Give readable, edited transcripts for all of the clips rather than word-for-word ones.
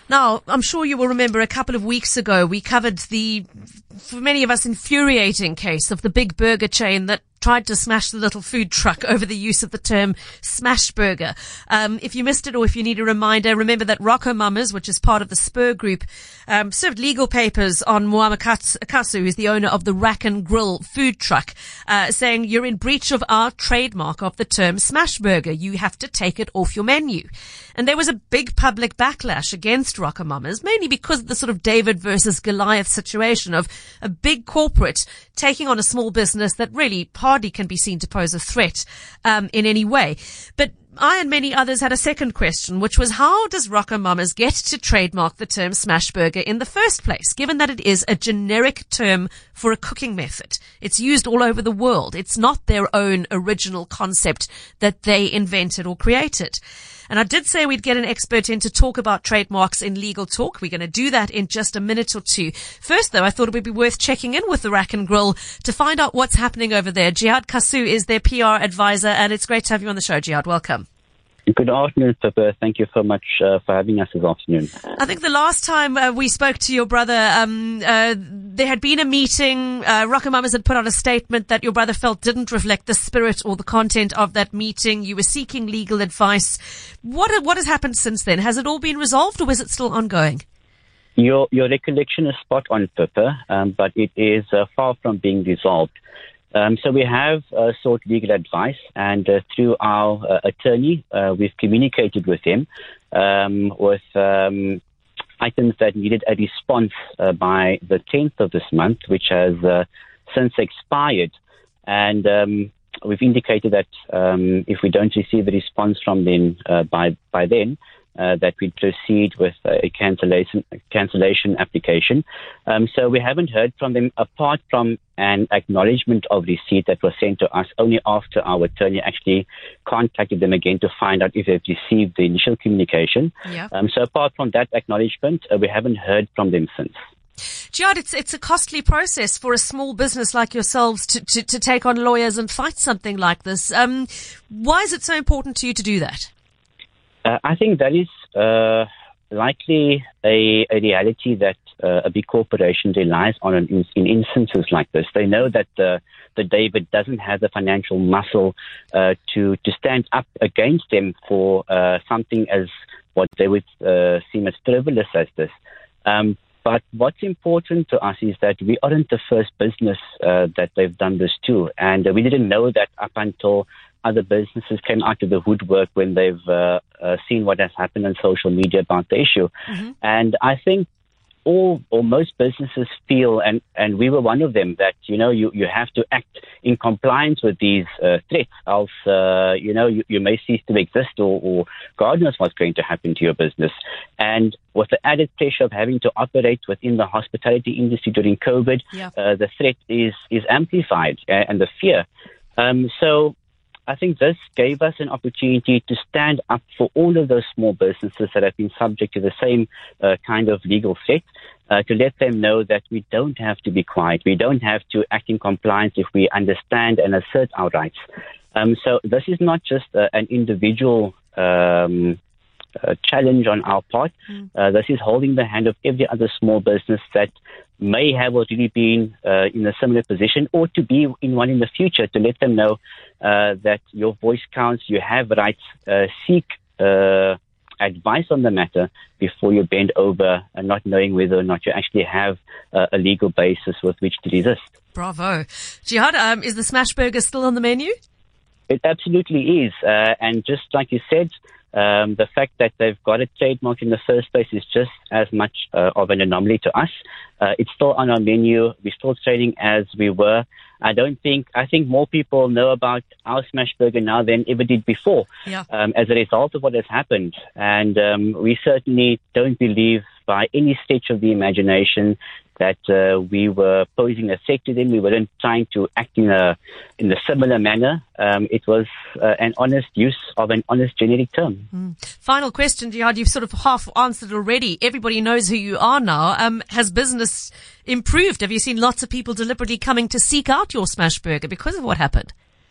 Now, I'm sure you will remember a couple of weeks ago, we covered the, for many of us, infuriating case of the big burger chain that tried to smash the little food truck over the use of the term smash burger. If you missed it or if you need a reminder, remember that RocoMamas, which is part of the Spur Group, served legal papers on Muammar Akasu, who's the owner of the Rack and Grill food truck, saying you're in breach of our trademark of the term smash burger. You have to take it off your menu. And there was a big public backlash against RocoMamas, mainly because of the sort of David versus Goliath situation of a big corporate taking on a small business that really hardly can be seen to pose a threat in any way. But I and many others had a second question, which was how does RocoMamas get to trademark the term smash burger in the first place, given that it is a generic term for a cooking method? It's used all over the world. It's not their own original concept that they invented or created. And I did say we'd get an expert in to talk about trademarks in Legal Talk. We're going to do that in just a minute or two. First, though, I thought it would be worth checking in with the Rack and Grill to find out what's happening over there. Jihad Kasu is their PR advisor, and it's great to have you on the show, Jihad. Welcome. Good afternoon, Pippa. Thank you so much for having us this afternoon. I think the last time we spoke to your brother, there had been a meeting. RocoMamas had put out a statement that your brother felt didn't reflect the spirit or the content of that meeting. You were seeking legal advice. What has happened since then? Has it all been resolved, or is it still ongoing? Your recollection is spot on, Pippa, but it is far from being resolved. So we have sought legal advice, and through our attorney, we've communicated with him with items that needed a response by the 10th of this month, which has since expired. And we've indicated that if we don't receive a response from them by then, that we proceed with a cancellation application. So we haven't heard from them apart from an acknowledgement of receipt that was sent to us only after our attorney actually contacted them again to find out if they've received the initial communication. Yeah. So apart from that acknowledgement, we haven't heard from them since. Jihad, it's a costly process for a small business like yourselves to take on lawyers and fight something like this. Why is it so important to you to do that? I think that is likely a reality that a big corporation relies on in instances like this. They know that the David doesn't have the financial muscle to stand up against them for something as what they would seem as frivolous as this. But what's important to us is that we aren't the first business that they've done this to, and we didn't know that up until other businesses came out of the woodwork when they've seen what has happened on social media about the issue. Mm-hmm. And I think all or most businesses feel, and we were one of them, that, you have to act in compliance with these threats, else, you may cease to exist or God knows what's going to happen to your business. And with the added pressure of having to operate within the hospitality industry during COVID, the threat is amplified and the fear. So I think this gave us an opportunity to stand up for all of those small businesses that have been subject to the same kind of legal threat, to let them know that we don't have to be quiet. We don't have to act in compliance if we understand and assert our rights. So this is not just an individual challenge on our part. This is holding the hand of every other small business that may have already been in a similar position or to be in one in the future, to let them know that your voice counts, you have rights, seek advice on the matter before you bend over and not knowing whether or not you actually have a legal basis with which to resist. Bravo. Jihad, is the smash burger still on the menu? It absolutely is. And just like you said, the fact that they've got a trademark in the first place is just as much of an anomaly to us. It's still on our menu. We're still trading as we were. I think more people know about our smash burger now than ever did before, as a result of what has happened. And we certainly don't believe by any stretch of the imagination that we were posing a threat to them. We weren't trying to act in a similar manner. It was an honest use of an honest generic term. Final question, Jihad. You've sort of half answered already. Everybody knows who you are now. Has business improved? Have you seen lots of people deliberately coming to seek out your smash burger because of what happened?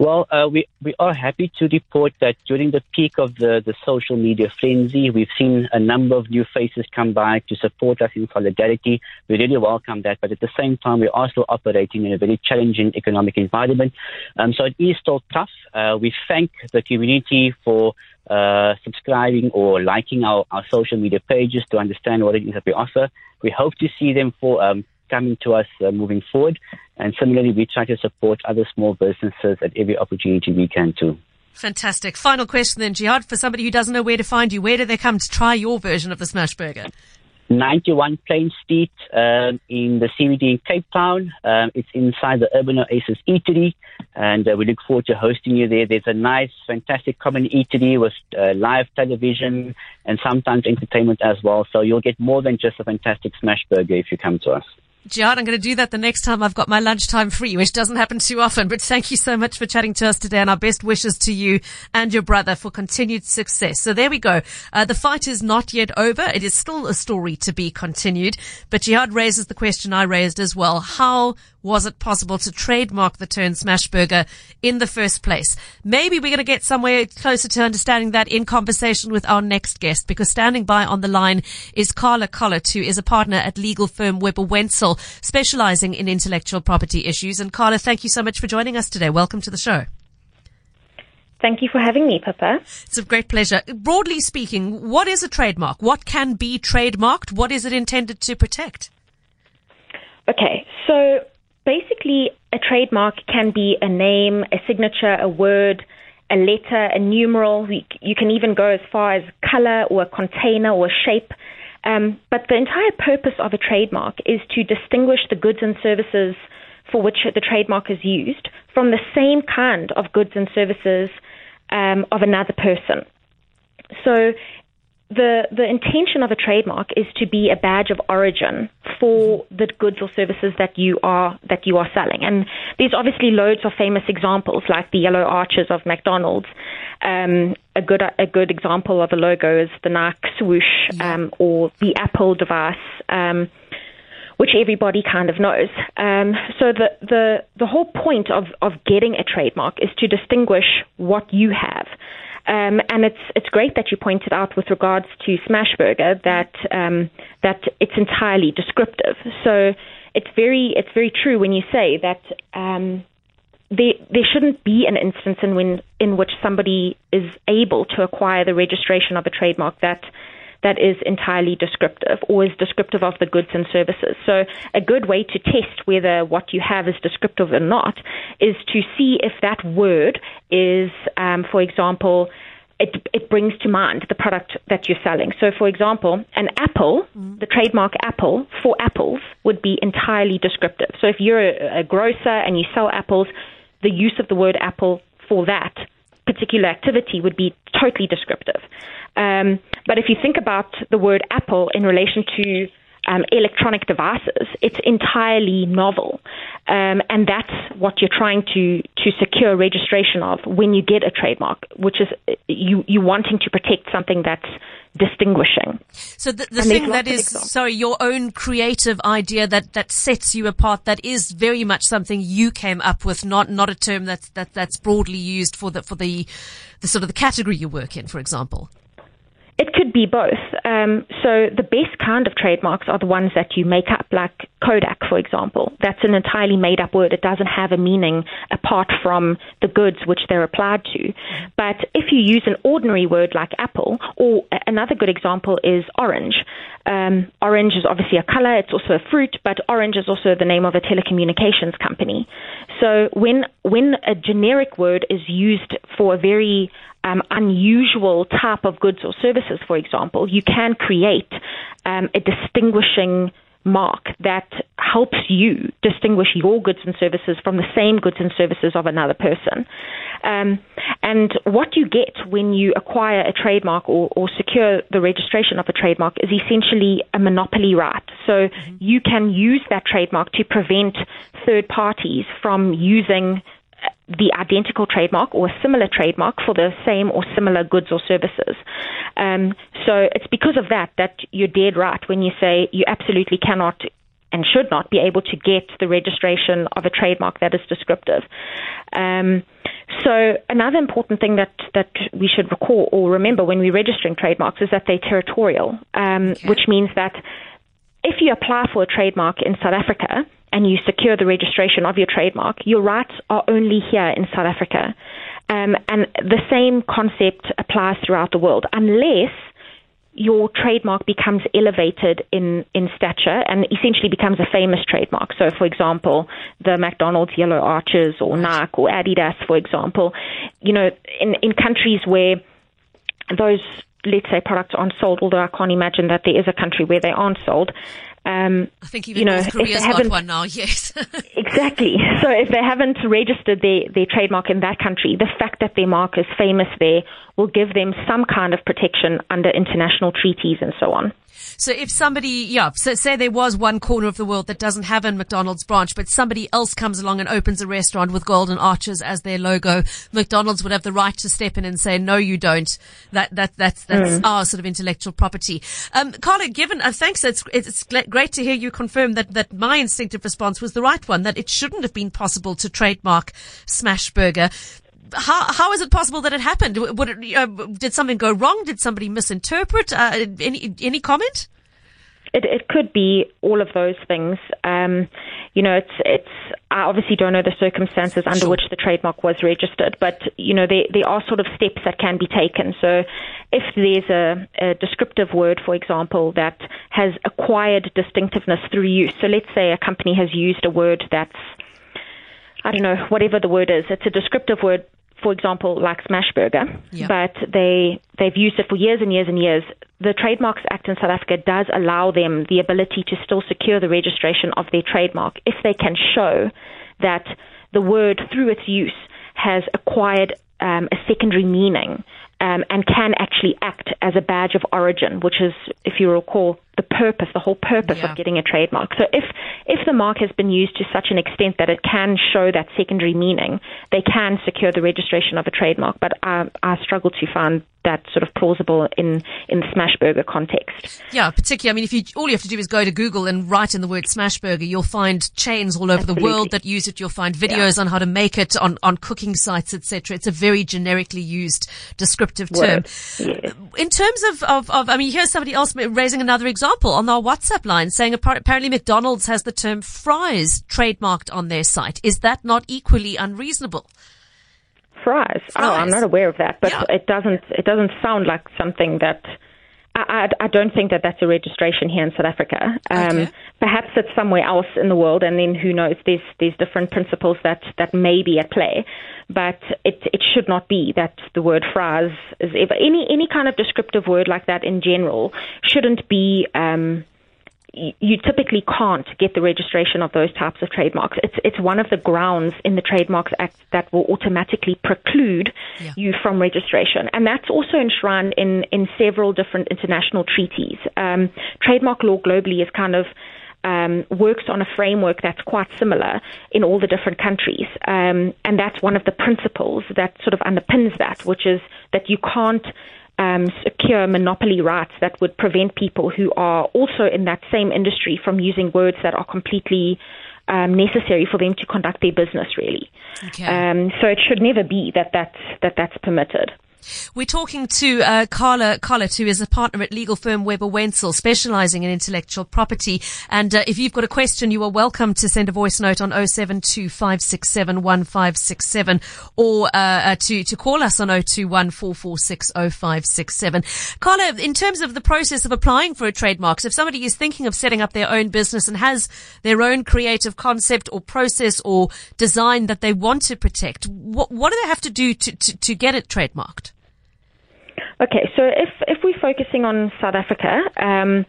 Well, we are happy to report that during the peak of the social media frenzy, we've seen a number of new faces come by to support us in solidarity. We really welcome that, but at the same time, we are still operating in a very challenging economic environment. So it is still tough. We thank the community for subscribing or liking our social media pages to understand what it is that we offer. We hope to see them coming to us moving forward. And similarly, we try to support other small businesses at every opportunity we can too. Fantastic. Final question then, Jihad, for somebody who doesn't know where to find you, where do they come to try your version of the smash burger? 91 Plain Street in the CBD in Cape Town. It's inside the Urban Oasis Eatery, and we look forward to hosting you there. There's a nice, fantastic common eatery with live television and sometimes entertainment as well. So you'll get more than just a fantastic smash burger if you come to us. Jihad, I'm going to do that the next time I've got my lunchtime free, which doesn't happen too often. But thank you so much for chatting to us today, and our best wishes to you and your brother for continued success. So there we go. The fight is not yet over. It is still a story to be continued. But Jihad raises the question I raised as well. How was it possible to trademark the term smash burger in the first place? Maybe we're going to get somewhere closer to understanding that in conversation with our next guest, because standing by on the line is Carla Collett, who is a partner at legal firm Weber Wenzel, specializing in intellectual property issues. And Carla, thank you so much for joining us today. Welcome to the show. Thank you for having me, Pippa. It's a great pleasure. Broadly speaking, what is a trademark? What can be trademarked? What is it intended to protect? Okay, so basically, a trademark can be a name, a signature, a word, a letter, a numeral. You can even go as far as color or a container or a shape. But the entire purpose of a trademark is to distinguish the goods and services for which the trademark is used from the same kind of goods and services of another person. So the intention of a trademark is to be a badge of origin for the goods or services that you are selling. And there's obviously loads of famous examples, like the yellow arches of McDonald's. A good example of a logo is the Nike swoosh, or the Apple device, which everybody kind of knows. So the whole point of getting a trademark is to distinguish what you have. And it's great that you pointed out with regards to Smashburger that it's entirely descriptive. So it's very true when you say that there shouldn't be an instance in which somebody is able to acquire the registration of a trademark that is entirely descriptive or is descriptive of the goods and services. So a good way to test whether what you have is descriptive or not is to see if that word is, for example, it brings to mind the product that you're selling. So, for example, an apple, the trademark apple for apples would be entirely descriptive. So if you're a grocer and you sell apples, the use of the word apple for that particular activity would be totally descriptive. But if you think about the word apple in relation to electronic devices, it's entirely novel. And that's what you're trying to secure registration of when you get a trademark, which is you wanting to protect something that's distinguishing. So the thing that is, your own creative idea that sets you apart, that is very much something you came up with, not a term that's broadly used for the sort of the category you work in, for example. It could be both. So the best kind of trademarks are the ones that you make up, like Kodak, for example. That's an entirely made-up word. It doesn't have a meaning apart from the goods which they're applied to. But if you use an ordinary word like apple, or another good example is orange. Orange is obviously a color. It's also a fruit, but orange is also the name of a telecommunications company. So when a generic word is used for a very unusual type of goods or services, for example, you can create a distinguishing mark that helps you distinguish your goods and services from the same goods and services of another person. And what you get when you acquire a trademark or secure the registration of a trademark is essentially a monopoly right. So you can use that trademark to prevent third parties from using the identical trademark or a similar trademark for the same or similar goods or services. So it's because of that you're dead right when you say you absolutely cannot should not be able to get the registration of a trademark that is descriptive. So another important thing that we should recall or remember when we're registering trademarks is that they're territorial, which means that if you apply for a trademark in South Africa and you secure the registration of your trademark, your rights are only here in South Africa. And the same concept applies throughout the world, unless your trademark becomes elevated in stature and essentially becomes a famous trademark. So, for example, the McDonald's Yellow Arches or Nike or Adidas, for example, in countries where those, let's say, products aren't sold, although I can't imagine that there is a country where they aren't sold. I think even North Korea's got one now, yes. Exactly. So if they haven't registered their trademark in that country, the fact that their mark is famous there will give them some kind of protection under international treaties and so on. So if somebody, so say there was one corner of the world that doesn't have a McDonald's branch, but somebody else comes along and opens a restaurant with golden arches as their logo, McDonald's would have the right to step in and say, no, you don't. That's our sort of intellectual property. Carla, thanks. It's great to hear you confirm that my instinctive response was the right one, that it shouldn't have been possible to trademark Smashburger. How is it possible that it happened? Did something go wrong? Did somebody misinterpret? Any comment? It could be all of those things. It's. I obviously don't know the circumstances under which the trademark was registered, but there are sort of steps that can be taken. So, if there's a descriptive word, for example, that has acquired distinctiveness through use. So, let's say a company has used a word that's, I don't know, whatever the word is. It's a descriptive word, for example, like Smashburger, but they've used it for years and years and years. The Trademarks Act in South Africa does allow them the ability to still secure the registration of their trademark if they can show that the word, through its use, has acquired a secondary meaning and can actually act as a badge of origin, which is, if you recall, the whole purpose of getting a trademark. So if the mark has been used to such an extent that it can show that secondary meaning, they can secure the registration of a trademark. But I struggle to find that sort of plausible in the Smashburger context. Yeah, particularly, I mean, all you have to do is go to Google and write in the word Smashburger, you'll find chains all over the world that use it. You'll find videos on how to make it on cooking sites, etc. It's a very generically used descriptive term. Yes. In terms of, I mean, here's somebody else raising another example on our WhatsApp line saying apparently McDonald's has the term fries trademarked on their site. Is that not equally unreasonable? Fries. Oh, I'm not aware of that, but it doesn't sound like something that I don't think that that's a registration here in South Africa. Perhaps it's somewhere else in the world, and then who knows? There's different principles that may be at play, but it should not be that the word fries is ever any kind of descriptive word like that in general shouldn't be. You typically can't get the registration of those types of trademarks. It's one of the grounds in the Trademarks Act that will automatically preclude you from registration. And that's also enshrined in several different international treaties. Trademark law globally is kind of works on a framework that's quite similar in all the different countries. And that's one of the principles that sort of underpins that, which is that you can't secure monopoly rights that would prevent people who are also in that same industry from using words that are completely necessary for them to conduct their business, really. Okay. So it should never be that's permitted. We're talking to Carla Collett, who is a partner at legal firm Weber Wenzel, specializing in intellectual property. And if you've got a question, you are welcome to send a voice note on 072-567-1567 or to call us on 021-446-0567. Carla, in terms of the process of applying for a trademark, so if somebody is thinking of setting up their own business and has their own creative concept or process or design that they want to protect, what do they have to do to get it trademarked? Okay, so if we're focusing on South Africa, I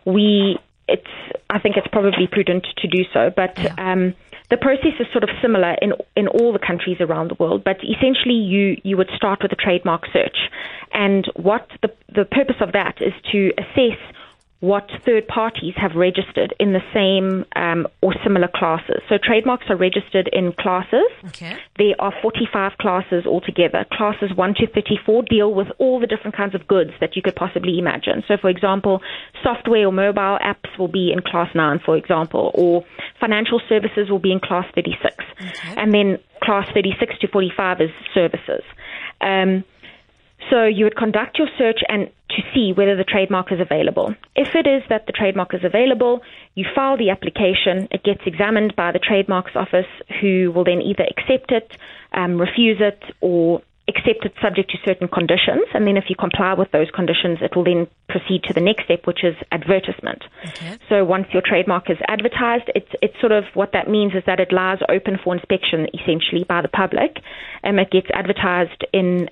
think it's probably prudent to do so, but the process is sort of similar in all the countries around the world, but essentially you would start with a trademark search. And what the purpose of that is to assess what third parties have registered in the same or similar classes. So trademarks are registered in classes. Okay. There are 45 classes altogether. Classes 1 to 34 deal with all the different kinds of goods that you could possibly imagine. So, for example, software or mobile apps will be in class 9, for example, or financial services will be in class 36. Okay. And then class 36 to 45 is services. So you would conduct your search and to see whether the trademark is available. If it is that the trademark is available, you file the application. It gets examined by the trademarks office, who will then either accept it, refuse it, or accept it subject to certain conditions. And then if you comply with those conditions, it will then proceed to the next step, which is advertisement. Okay. So once your trademark is advertised, it's sort of, what that means is that it lies open for inspection, essentially, by the public. It gets advertised in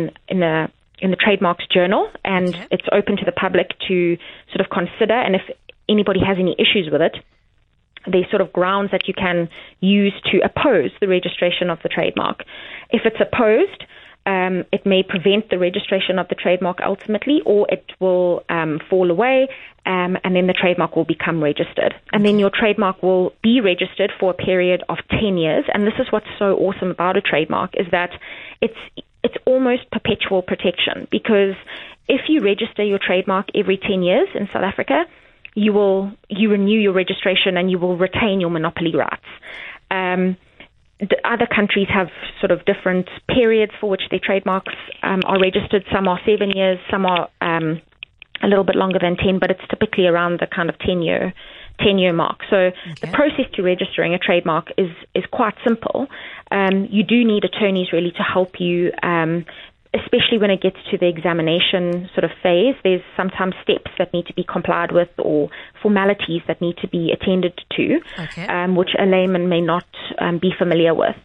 the trademarks journal, and Okay. it's open to the public to sort of consider. And if anybody has any issues with it, there's sort of grounds that you can use to oppose the registration of the trademark. If it's opposed, it may prevent the registration of the trademark ultimately, or it will fall away, and then the trademark will become registered. And then your trademark will be registered for a period of 10 years. And this is what's so awesome about a trademark, is that it's almost perpetual protection, because if you register your trademark every 10 years in South Africa, you renew your registration and you will retain your monopoly rights. Other countries have sort of different periods for which their trademarks are registered. Some are 7 years, some are a little bit longer than 10, but it's typically around the kind of 10-year mark. So the process to registering a trademark is quite simple. You do need attorneys really to help you, especially when it gets to the examination sort of phase. There's sometimes steps that need to be complied with, or formalities that need to be attended to, which a layman may not be familiar with.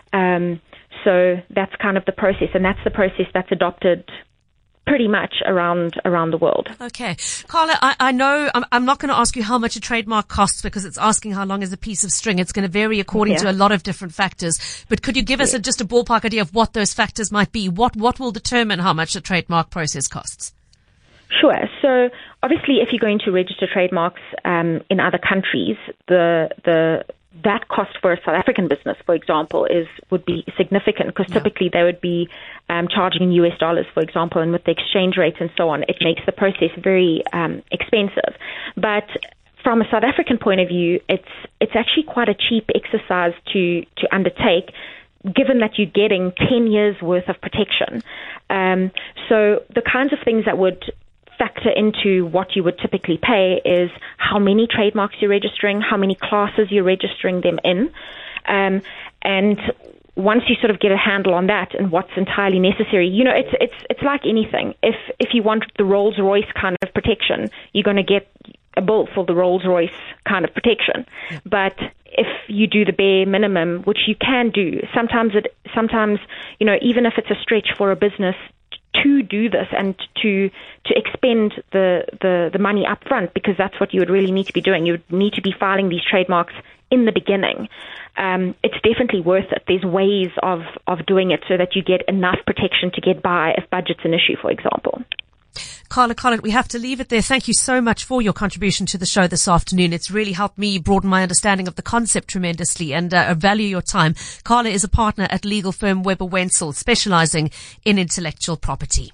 So that's kind of the process, and that's the process that's adopted pretty much around the world. Okay. Carla, I know I'm not going to ask you how much a trademark costs, because it's asking how long is a piece of string. It's going to vary according to a lot of different factors. But could you give us just a ballpark idea of what those factors might be? What will determine how much the trademark process costs? Sure. So obviously, if you're going to register trademarks in other countries, that cost for a South African business, for example, would be significant, because typically they would be charging in US dollars, for example, and with the exchange rate and so on, it makes the process very expensive. But from a South African point of view, it's actually quite a cheap exercise to undertake, given that you're getting 10 years worth of protection. So the kinds of things that would factor into what you would typically pay is how many trademarks you're registering, how many classes you're registering them in, and once you sort of get a handle on that and what's entirely necessary, it's like anything. If you want the Rolls-Royce kind of protection, you're going to get a bill for the Rolls-Royce kind of protection. But if you do the bare minimum, which you can do, sometimes even if it's a stretch for a business to do this and to expend the money up front, because that's what you would really need to be doing. You would need to be filing these trademarks in the beginning. It's definitely worth it. There's ways of doing it so that you get enough protection to get by if budget's an issue, for example. Carla Collett, we have to leave it there. Thank you so much for your contribution to the show this afternoon. It's really helped me broaden my understanding of the concept tremendously, and value your time. Carla is a partner at legal firm Weber Wenzel, specializing in intellectual property.